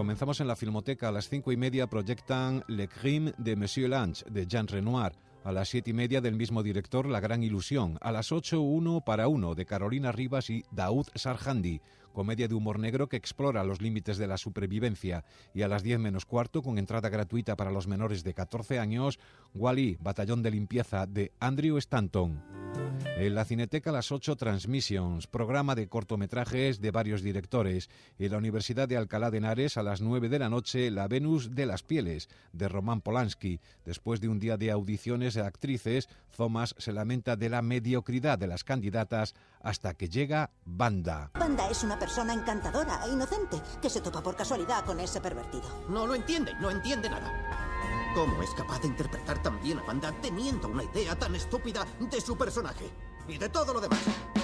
Comenzamos en la Filmoteca. A las 5:30 proyectan Le Crime de Monsieur Lange, de Jean Renoir. A las 7:30 del mismo director, La Gran Ilusión. A las 8, Uno para Uno, de Carolina Rivas y Daoud Sarhandi, comedia de humor negro que explora los límites de la supervivencia. Y a las 10 menos cuarto, con entrada gratuita para los menores de 14 años, Wall-E, Batallón de Limpieza, de Andrew Stanton. En la Cineteca a las 8, Transmissions, programa de cortometrajes de varios directores. En la Universidad de Alcalá de Henares, a las 9 de la noche, La Venus de las Pieles, de Roman Polanski. Después de un día de audiciones de actrices, Thomas se lamenta de la mediocridad de las candidatas hasta que llega Wanda. Wanda es una persona encantadora e inocente que se topa por casualidad con ese pervertido. No lo entiende, no entiende nada. ¿Cómo es capaz de interpretar tan bien a Wanda teniendo una idea tan estúpida de su personaje y de todo lo demás?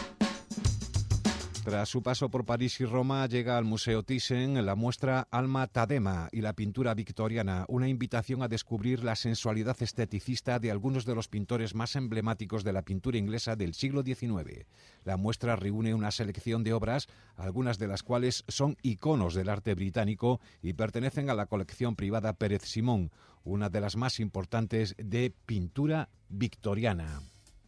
Tras su paso por París y Roma, llega al Museo Thyssen la muestra Alma Tadema y la pintura victoriana, una invitación a descubrir la sensualidad esteticista de algunos de los pintores más emblemáticos de la pintura inglesa del siglo XIX. La muestra reúne una selección de obras, algunas de las cuales son iconos del arte británico y pertenecen a la colección privada Pérez Simón, una de las más importantes de pintura victoriana.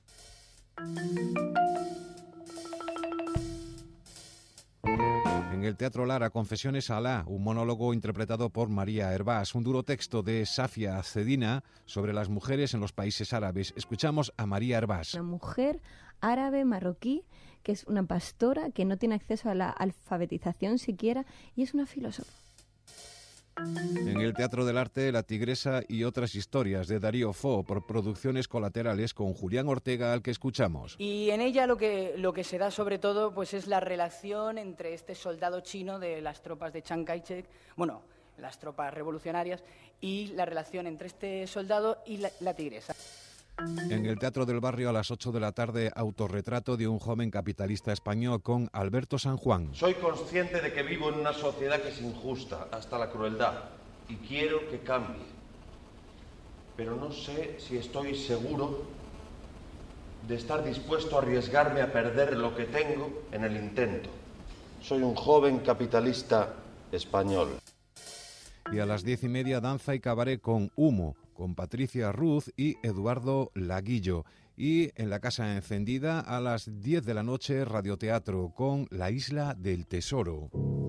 En el Teatro Lara, Confesiones Alá, un monólogo interpretado por María Hervás, un duro texto de Safia Cedina sobre las mujeres en los países árabes. Escuchamos a María Hervás. Una mujer árabe marroquí que es una pastora que no tiene acceso a la alfabetización siquiera y es una filósofa. En el Teatro del Arte, La Tigresa y otras historias, de Darío Fo, por Producciones Colaterales, con Julián Ortega, al que escuchamos. Y en ella lo que se da sobre todo pues es la relación entre este soldado chino de las tropas de Chiang Kai-shek, bueno, las tropas revolucionarias, y la relación entre este soldado y la tigresa. En el Teatro del Barrio, a las 8 de la tarde, Autorretrato de un joven capitalista español, con Alberto San Juan. Soy consciente de que vivo en una sociedad que es injusta, hasta la crueldad, y quiero que cambie. Pero no sé si estoy seguro de estar dispuesto a arriesgarme a perder lo que tengo en el intento. Soy un joven capitalista español. Y a las 10:30, Danza y Cabaret con Humo, con Patricia Ruz y Eduardo Laguillo. Y en la Casa Encendida, a las 10 de la noche, radioteatro con La Isla del Tesoro.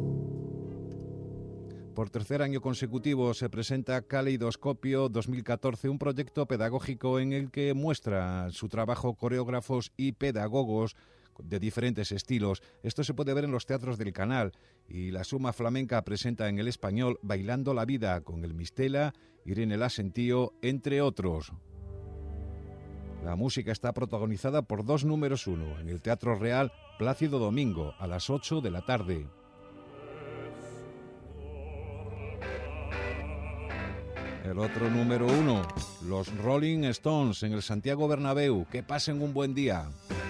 Por tercer año consecutivo se presenta Caleidoscopio 2014, un proyecto pedagógico en el que muestra su trabajo coreógrafos y pedagogos de diferentes estilos. Esto se puede ver en los teatros del canal. Y la Suma Flamenca presenta en El Español Bailando la Vida, con El Mistela, Irene Lasentío, entre otros. La música está protagonizada por dos números uno. En el Teatro Real, Plácido Domingo, a las 8 de la tarde. El otro número uno, los Rolling Stones, en el Santiago Bernabéu. Que pasen un buen día.